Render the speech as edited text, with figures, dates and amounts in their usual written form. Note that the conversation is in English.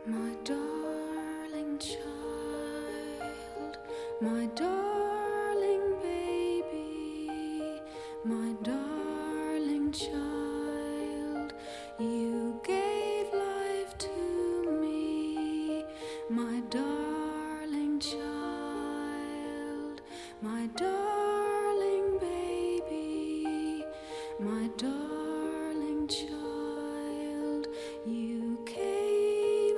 My darling child, my darling baby, my darling child, you gave life to me, my darling.